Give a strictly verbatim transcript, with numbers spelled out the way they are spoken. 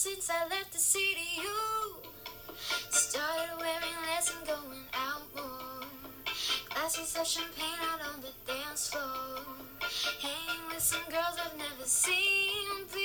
since I left the city. You started wearing less and going out more. Glasses of champagne out on the dance floor. Hanging with some girls I've never seen.